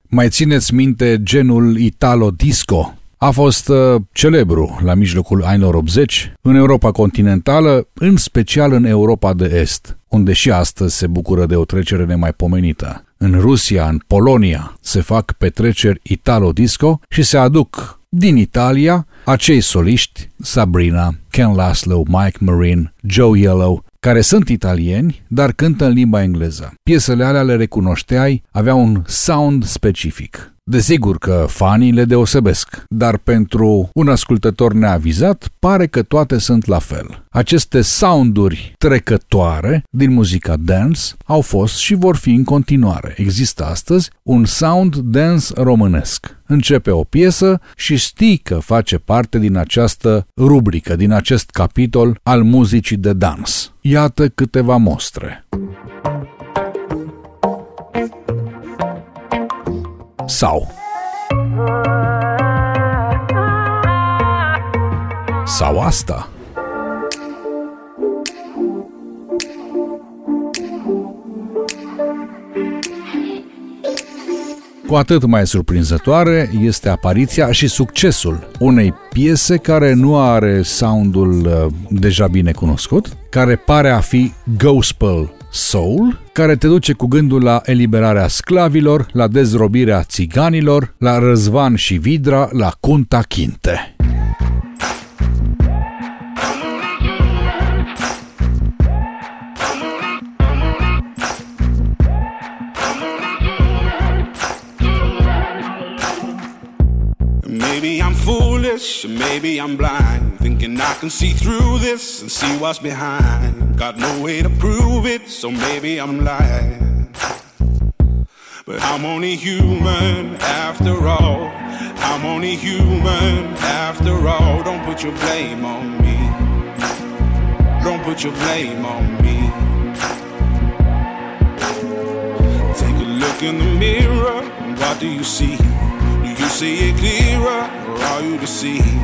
Mai țineți minte genul Italo-disco? A fost celebru la mijlocul anilor 80 în Europa continentală, în special în Europa de Est, unde și astăzi se bucură de o trecere nemaipomenită. În Rusia, în Polonia, se fac petreceri Italo-disco și se aduc din Italia acei soliști, Sabrina, Ken Laszlo, Mike Marine, Joe Yellow, care sunt italieni, dar cântă în limba engleză. Piesele alea le recunoșteai, aveau un sound specific. Desigur că fanii le deosebesc, dar pentru un ascultător neavizat pare că toate sunt la fel. Aceste sounduri trecătoare din muzica dance au fost și vor fi în continuare. Există astăzi un sound dance românesc. Începe o piesă și știi că face parte din această rubrică, din acest capitol al muzicii de dans. Iată câteva mostre. Sau asta. Cu atât mai surprinzătoare este apariția și succesul unei piese care nu are soundul deja bine cunoscut, care pare a fi gospel soul, care te duce cu gândul la eliberarea sclavilor, la dezrobirea țiganilor, la Răzvan și Vidra, la Kunta Kinte. Maybe I'm foolish, maybe I'm blind, thinking I can see through this and see what's behind. Got no way to prove it, so maybe I'm lying. But I'm only human after all. I'm only human after all. Don't put your blame on me. Don't put your blame on me. Take a look in the mirror, what do you see? You see it clearer, or are you deceived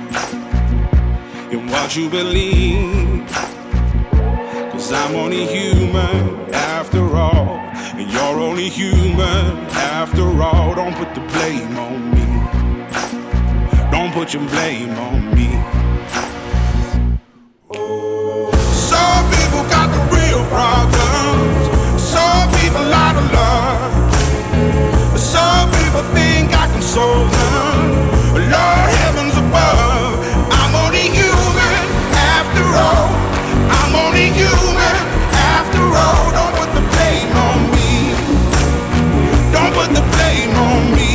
in what you believe? 'Cause I'm only human after all, and you're only human after all. Don't put the blame on me. Don't put your blame on me. Some people got the real problems. Some people out of love. Some people think I can solve them. Lord heavens above, I'm only human after all. I'm only human after all. Don't put the blame on me. Don't put the blame on me.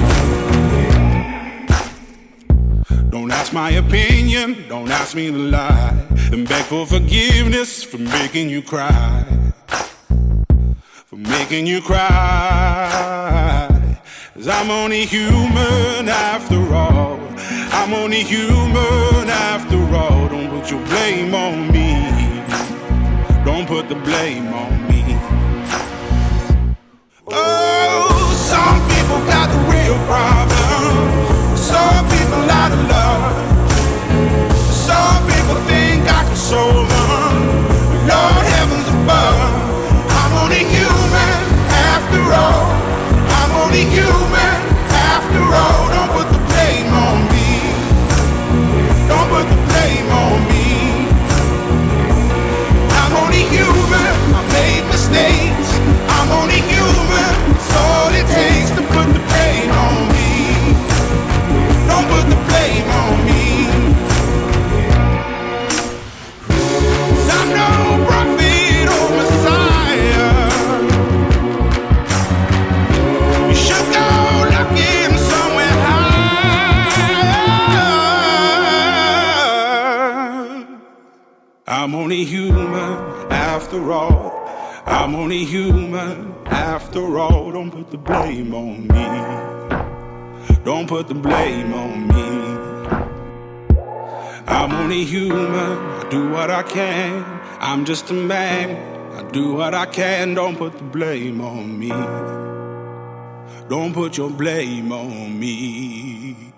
Don't ask my opinion, don't ask me to lie, and beg for forgiveness for making you cry. For making you cry. 'Cause I'm only human after all. I'm only human after all. Don't put your blame on me. Don't put the blame on me. Oh, some people got the real problems. Some people out of love. Some people think I can solve them. Lord heavens above, I'm only human after all. I'm only human after all. Don't put the blame on me. Don't put the blame on me. I'm only human. I made mistakes. I'm only human. It's all it takes to put the blame on me. Don't put the blame on me. 'Cause I'm no prophet or Messiah. You should go looking somewhere high. I'm only human after all. I'm only human after all. Don't put the blame on me. Don't put the blame on me. I'm only human. I do what I can. I'm just a man. I do what I can. Don't put the blame on me. Don't put your blame on me.